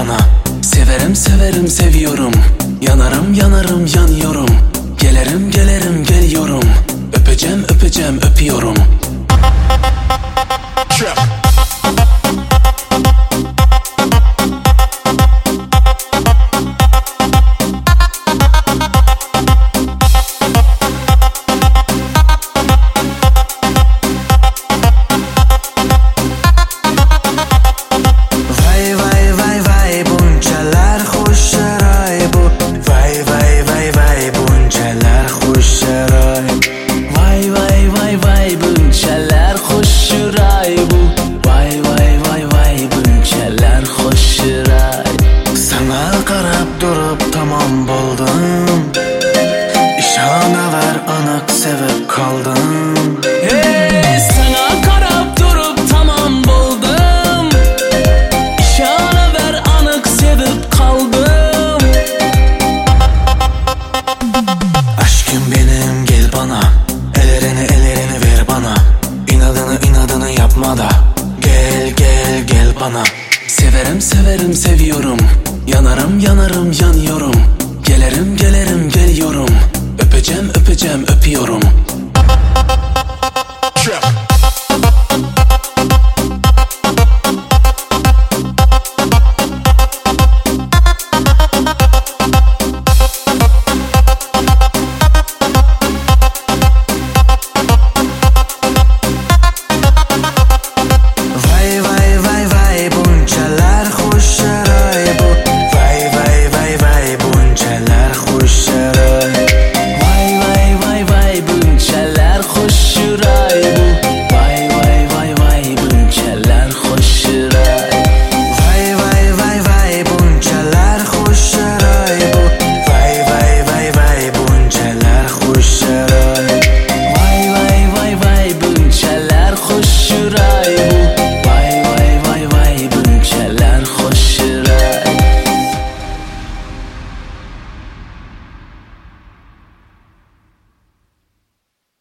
bana. Severim severim seviyorum. Yanarım yanarım yanıyorum. Gelirim gelirim geliyorum. Öpeceğim öpeceğim öpüyorum. Tamam buldum. İşana ver anık sevip kaldım. Hey, sana karab durup tamam buldum. İşana ver anık sevip kaldım. Aşkım benim gel bana. Ellerini ver bana. İnadını yapma da. Gel bana. Severim severim seviyorum. Yanarım yanarım yanıyorum. Gelirim gelirim geliyorum. Öpeceğim öpeceğim öpüyorum.